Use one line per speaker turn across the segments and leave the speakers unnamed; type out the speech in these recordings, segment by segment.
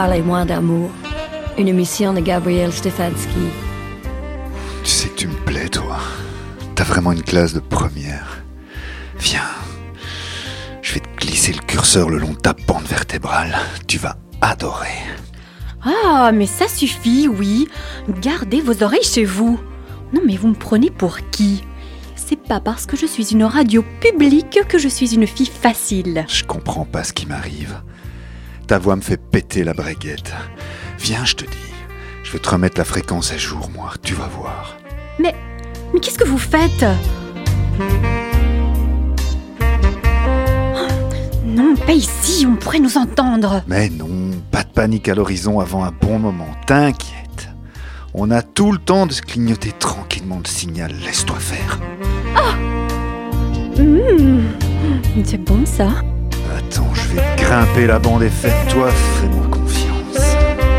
Parlez-moi d'amour. Une émission de Gabriel Stefanski.
Tu sais que tu me plais, toi. T'as vraiment une classe de première. Viens. Je vais te glisser le curseur le long de ta pente vertébrale. Tu vas adorer.
Ah, mais ça suffit, oui. Gardez vos oreilles chez vous. Non, mais vous me prenez pour qui ? C'est pas parce que je suis une radio publique que je suis une fille facile.
Je comprends pas ce qui m'arrive. Ta voix me fait péter la braguette. Viens, je te dis. Je vais te remettre la fréquence à jour, moi. Tu vas voir.
Mais qu'est-ce que vous faites ? Non, pas ici, on pourrait nous entendre.
Mais non, pas de panique à l'horizon avant un bon moment. T'inquiète. On a tout le temps de se clignoter tranquillement le signal. Laisse-toi faire.
C'est bon, ça.
Attends, je vais grimper la bande FM. Toi, fais-moi confiance.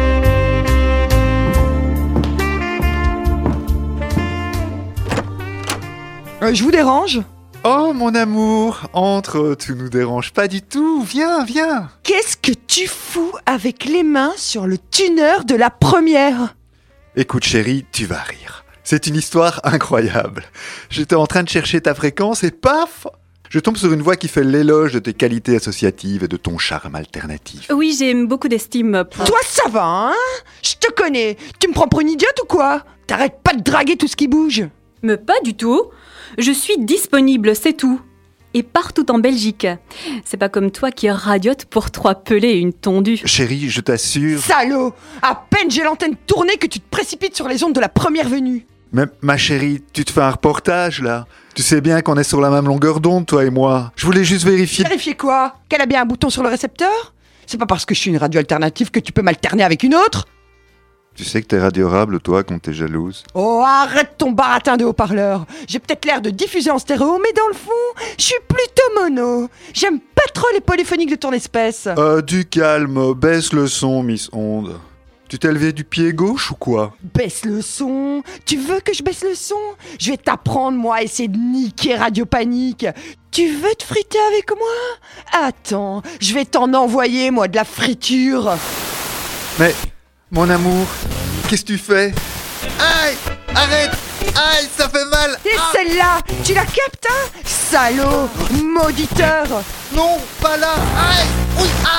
Je vous dérange ?
Oh, mon amour, entre, tu nous déranges pas du tout. Viens, viens.
Qu'est-ce que tu fous avec les mains sur le tuner de la première ?
Écoute, chérie, tu vas rire. C'est une histoire incroyable. J'étais en train de chercher ta fréquence et paf ! Je tombe sur une voix qui fait l'éloge de tes qualités associatives et de ton charme alternatif.
Oui, j'ai beaucoup d'estime pour...
Toi, ça va, hein ? Je te connais. Tu me prends pour une idiote ou quoi ? T'arrêtes pas de draguer tout ce qui bouge.
Mais pas du tout. Je suis disponible, c'est tout. Et partout en Belgique. C'est pas comme toi qui radiote pour 3 pelés et une tondue.
Chérie, je t'assure...
Salaud ! À peine j'ai l'antenne tournée que tu te précipites sur les ondes de la première venue.
Mais ma chérie, tu te fais un reportage, là. Tu sais bien qu'on est sur la même longueur d'onde, toi et moi. Je voulais juste vérifier...
Vérifier quoi ? Qu'elle a bien un bouton sur le récepteur ? C'est pas parce que je suis une radio alternative que tu peux m'alterner avec une autre ?
Tu sais que t'es radiorable, toi, quand t'es jalouse.
Oh, arrête ton baratin de haut-parleur. J'ai peut-être l'air de diffuser en stéréo, mais dans le fond, je suis plutôt mono. J'aime pas trop les polyphoniques de ton espèce.
Du calme, baisse le son, Miss Onde. Tu t'es levé du pied gauche ou quoi ?
Baisse le son. Tu veux que je baisse le son ? Je vais t'apprendre, moi, à essayer de niquer Radio Panique. Tu veux te friter avec moi ? Attends, je vais t'en envoyer, moi, de la friture.
Mais, mon amour, qu'est-ce que tu fais ? Aïe ! Arrête ! Aïe, ça fait mal !
Et celle-là, tu la captes, hein ? Salaud, mauditeur.
Non, pas là ! Aïe ! Oui,